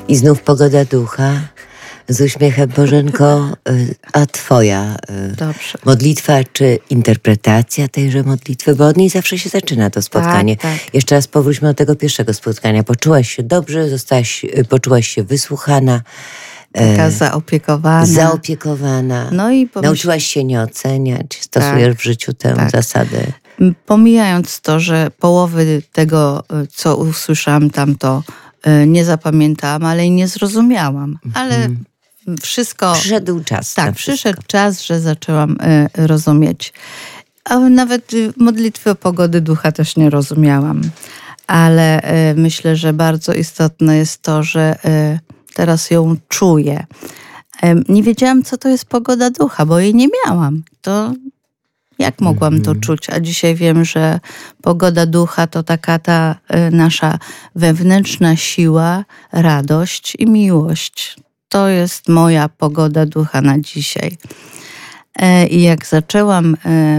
I znów pogoda ducha z uśmiechem. Bożenko, a twoja modlitwa czy interpretacja tejże modlitwy? Bo od niej zawsze się zaczyna to spotkanie. Tak. Jeszcze raz powróćmy do tego pierwszego spotkania. Poczułaś się dobrze, poczułaś się wysłuchana. Taka zaopiekowana. No i nauczyłaś się nie oceniać. Stosujesz w życiu tę zasadę. Pomijając to, że połowy tego, co usłyszałam tamto, nie zapamiętałam, ale i nie zrozumiałam. Ale wszystko... Przyszedł czas. Tak, przyszedł czas, że zaczęłam rozumieć. A nawet modlitwy o pogodę ducha też nie rozumiałam. Ale myślę, że bardzo istotne jest to, że teraz ją czuję. Nie wiedziałam, co to jest pogoda ducha, bo jej nie miałam. To jak mogłam to czuć? A dzisiaj wiem, że pogoda ducha to taka ta nasza wewnętrzna siła, radość i miłość. To jest moja pogoda ducha na dzisiaj. I jak zaczęłam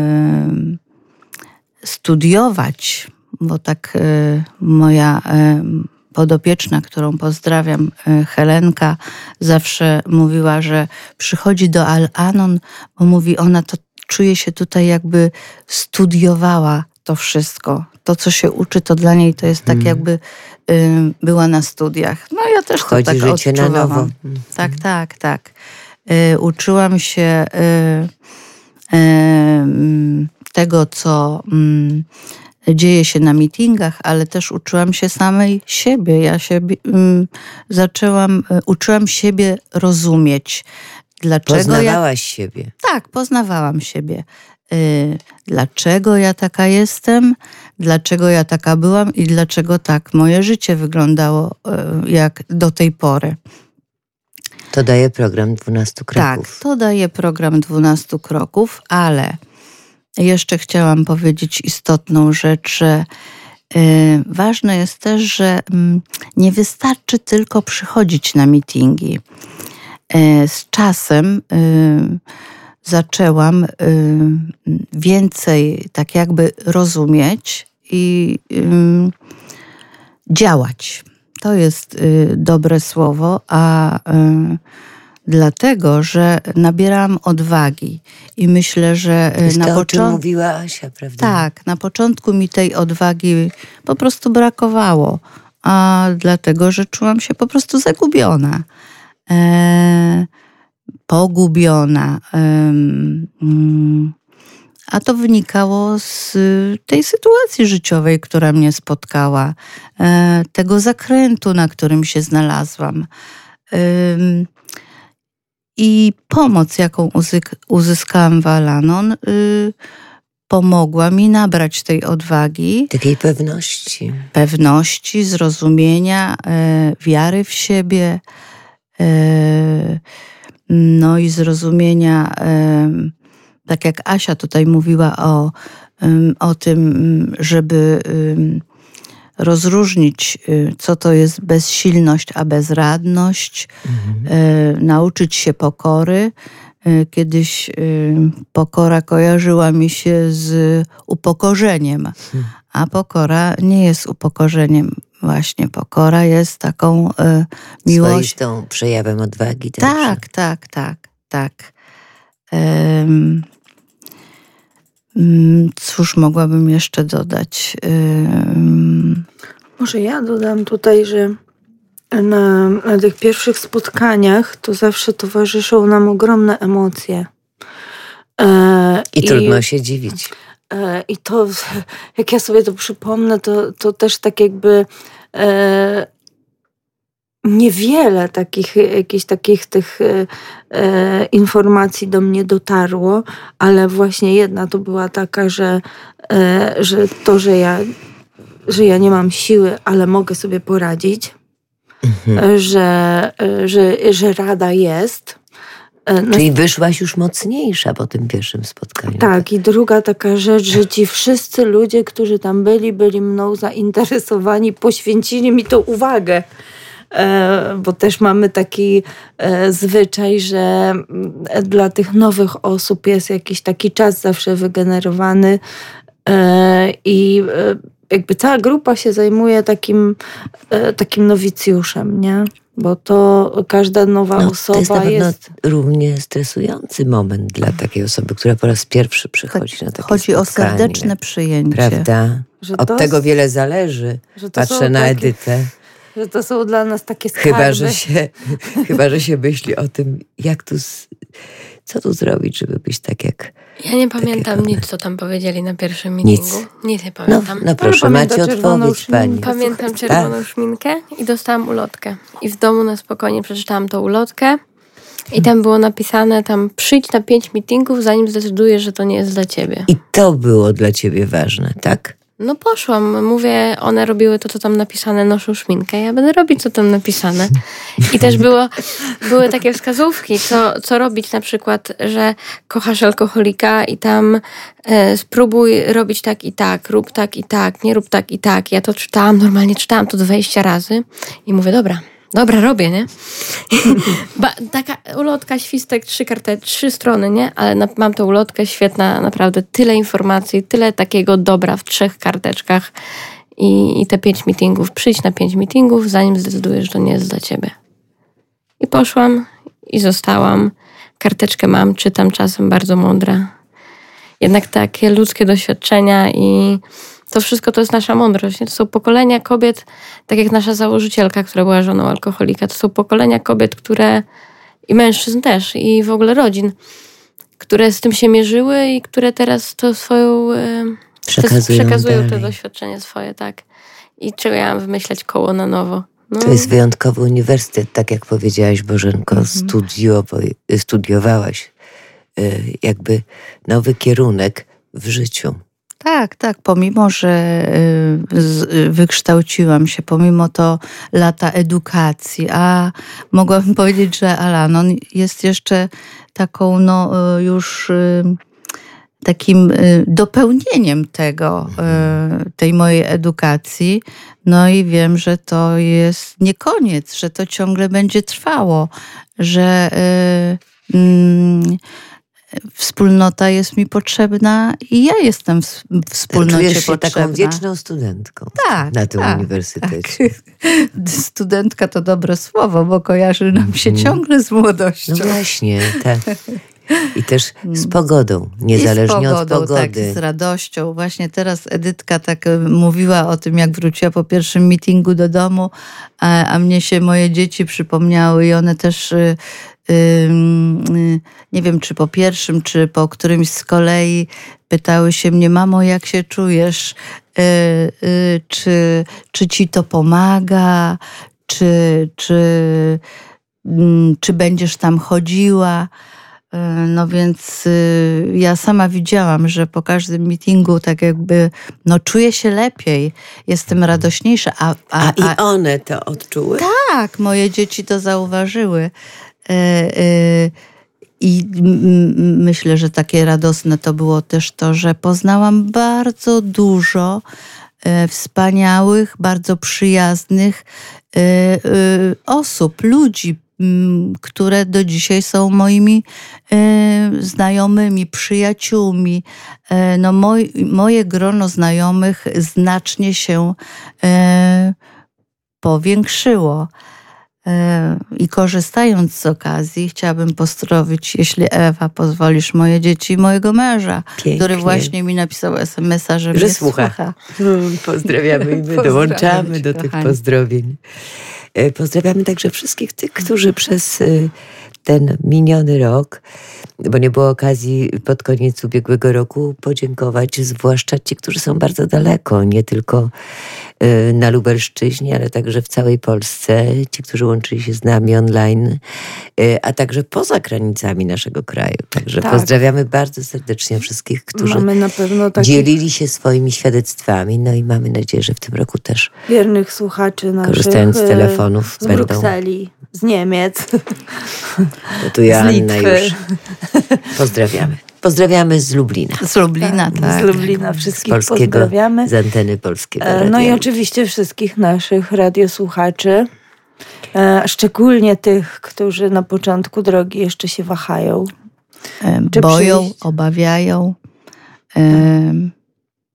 studiować, bo tak moja podopieczna, którą pozdrawiam, Helenka, zawsze mówiła, że przychodzi do Al-Anon, bo mówi, ona to czuje się tutaj, jakby studiowała to wszystko. To, co się uczy, to dla niej to jest tak, jakby była na studiach. No ja też wchodzi to tak życie odczuwałam. na nowo. Tak. Uczyłam się tego, co dzieje się na meetingach, ale też uczyłam się samej siebie. Ja uczyłam siebie rozumieć. Dlaczego Poznawałaś siebie. Tak, poznawałam siebie. Dlaczego ja taka jestem, dlaczego ja taka byłam i dlaczego tak moje życie wyglądało jak do tej pory. To daje program 12 kroków. Tak, to daje program 12 kroków, ale jeszcze chciałam powiedzieć istotną rzecz, że ważne jest też, że nie wystarczy tylko przychodzić na meetingi. Z czasem zaczęłam więcej tak jakby rozumieć i działać. To jest dobre słowo, a dlatego, że nabierałam odwagi i myślę, że na początku... o czym początku... mówiła Asia, prawda? Tak, na początku mi tej odwagi po prostu brakowało, a dlatego, że czułam się po prostu zagubiona. Pogubiona. A to wynikało z tej sytuacji życiowej, która mnie spotkała, tego zakrętu, na którym się znalazłam. I pomoc, jaką uzyskałam w Al-Anon, pomogła mi nabrać tej odwagi. Takiej pewności. Pewności, zrozumienia, wiary w siebie, no i zrozumienia, tak jak Asia tutaj mówiła o tym, żeby rozróżnić, co to jest bezsilność, a bezradność, nauczyć się pokory. Kiedyś pokora kojarzyła mi się z upokorzeniem, a pokora nie jest upokorzeniem. Właśnie pokora jest taką miłością. Swoistą przejawem odwagi. Tak. Cóż mogłabym jeszcze dodać? Może ja dodam tutaj, że na tych pierwszych spotkaniach to zawsze towarzyszą nam ogromne emocje. I trudno się dziwić. I to, jak ja sobie to przypomnę, to też tak jakby niewiele jakichś takich tych informacji do mnie dotarło, ale właśnie jedna to była taka, że ja nie mam siły, ale mogę sobie poradzić, że rada jest. Czyli wyszłaś już mocniejsza po tym pierwszym spotkaniu. Tak, i druga taka rzecz, że ci wszyscy ludzie, którzy tam byli mną zainteresowani, poświęcili mi tą uwagę. Bo też mamy taki zwyczaj, że dla tych nowych osób jest jakiś taki czas zawsze wygenerowany, I jakby cała grupa się zajmuje takim nowicjuszem, nie? Bo to każda nowa osoba to jest... jest równie stresujący moment dla takiej osoby, która po raz pierwszy przychodzi na takie Chodzi spotkanie. o serdeczne przyjęcie. Prawda? Od tego wiele zależy. Patrzę na Edytę. Że to są dla nas takie skarby. Chyba, że się myśli o tym, co tu zrobić, żeby być tak jak... Ja nie pamiętam nic, co tam powiedzieli na pierwszym meetingu. Nic nie pamiętam. No proszę, macie odpowiedź pani. Pamiętam czerwoną szminkę i dostałam ulotkę. I w domu na spokojnie przeczytałam tą ulotkę i tam było napisane, przyjdź na 5 meetingów, zanim zdecydujesz, że to nie jest dla ciebie. I to było dla ciebie ważne, tak? No poszłam, mówię, one robiły to, co tam napisane, noszą szminkę, ja będę robić, co tam napisane. I też były takie wskazówki, co robić, na przykład, że kochasz alkoholika i tam spróbuj robić tak i tak, rób tak i tak, nie rób tak i tak. Ja to normalnie czytałam to 20 razy i mówię, dobra, robię, nie? Taka ulotka, świstek, 3 strony, nie? Ale mam tę ulotkę, świetna, naprawdę tyle informacji, tyle takiego dobra w 3 karteczkach i te 5 meetingów. Przyjdź na 5 meetingów, zanim zdecydujesz, że to nie jest dla ciebie. I poszłam i zostałam. Karteczkę mam, czytam czasem, bardzo mądra. Jednak takie ludzkie doświadczenia i to wszystko to jest nasza mądrość. Nie? To są pokolenia kobiet, tak jak nasza założycielka, która była żoną alkoholika. To są pokolenia kobiet, i mężczyzn też, i w ogóle rodzin, które z tym się mierzyły i które teraz to swoją... przekazują to doświadczenie swoje, tak. I czego ja mam wymyślać koło na nowo. No. To jest wyjątkowy uniwersytet, tak jak powiedziałaś, Bożenko. Studiowałaś jakby nowy kierunek w życiu. Tak, pomimo, że wykształciłam się, pomimo to lata edukacji, a mogłabym powiedzieć, że Al-Anon jest jeszcze taką już takim dopełnieniem tej mojej edukacji. No i wiem, że to jest nie koniec, że to ciągle będzie trwało, że wspólnota jest mi potrzebna i ja jestem w wspólnocie Czujesz się potrzebna. taką wieczną studentką na tym uniwersytecie. Tak. Studentka to dobre słowo, bo kojarzy nam się ciągle z młodością. No właśnie, tak. I też z pogodą, niezależnie od pogody. Tak, z radością. Właśnie teraz Edytka tak mówiła o tym, jak wróciła po pierwszym meetingu do domu, a mnie się moje dzieci przypomniały i one też... nie wiem, czy po pierwszym, czy po którymś z kolei pytały się mnie, mamo, jak się czujesz? Czy ci to pomaga? Czy będziesz tam chodziła? No więc ja sama widziałam, że po każdym meetingu tak jakby czuję się lepiej, jestem radośniejsza. I one to odczuły? Tak, moje dzieci to zauważyły. I myślę, że takie radosne to było też to, że poznałam bardzo dużo wspaniałych, bardzo przyjaznych osób, ludzi, które do dzisiaj są moimi znajomymi, przyjaciółmi. Moje grono znajomych znacznie się powiększyło. I korzystając z okazji, chciałabym pozdrowić, jeśli Ewa pozwolisz, moje dzieci i mojego męża, który właśnie mi napisał SMS-a, że mnie słucha. Pozdrawiamy i my dołączamy do tych pozdrowień. Pozdrawiamy także wszystkich tych, którzy przez ten miniony rok, bo nie było okazji pod koniec ubiegłego roku podziękować, zwłaszcza ci, którzy są bardzo daleko, nie tylko na Lubelszczyźnie, ale także w całej Polsce, ci, którzy łączyli się z nami online, a także poza granicami naszego kraju. Także pozdrawiamy bardzo serdecznie wszystkich, którzy dzielili się swoimi świadectwami, no i mamy nadzieję, że w tym roku też wiernych słuchaczy naszych, korzystając z telefonów, z Brukseli, z Niemiec, no tu Joanna już pozdrawiamy. Pozdrawiamy z Lublina. Z Lublina, tak. Z Lublina wszystkich pozdrawiamy. Z anteny Polskiego Radia. No i oczywiście wszystkich naszych radiosłuchaczy. Szczególnie tych, którzy na początku drogi jeszcze się wahają. Boją, obawiają.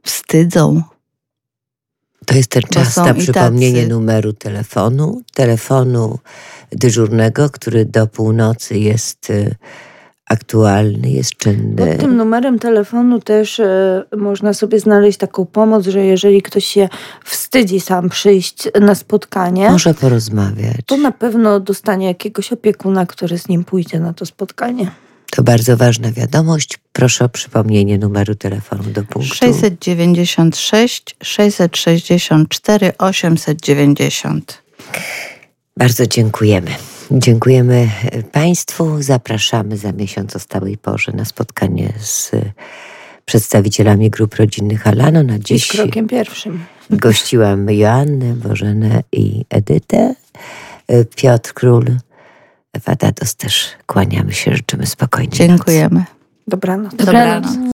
wstydzą. To jest ten czas na przypomnienie tacy numeru telefonu dyżurnego, który do północy jest aktualny, jest czynny. Pod tym numerem telefonu też można sobie znaleźć taką pomoc, że jeżeli ktoś się wstydzi sam przyjść na spotkanie, może porozmawiać. To na pewno dostanie jakiegoś opiekuna, który z nim pójdzie na to spotkanie. To bardzo ważna wiadomość. Proszę o przypomnienie numeru telefonu do punktu. 696 664 890. Bardzo dziękujemy. Dziękujemy Państwu. Zapraszamy za miesiąc o stałej porze na spotkanie z przedstawicielami grup rodzinnych Alano. Na dziś krokiem pierwszym gościłam Joannę, Bożenę i Edytę. Piotr Król, Ewa Dados też kłaniamy się, życzymy spokojnej Dziękujemy. nocy. Dobranoc. Dobranoc.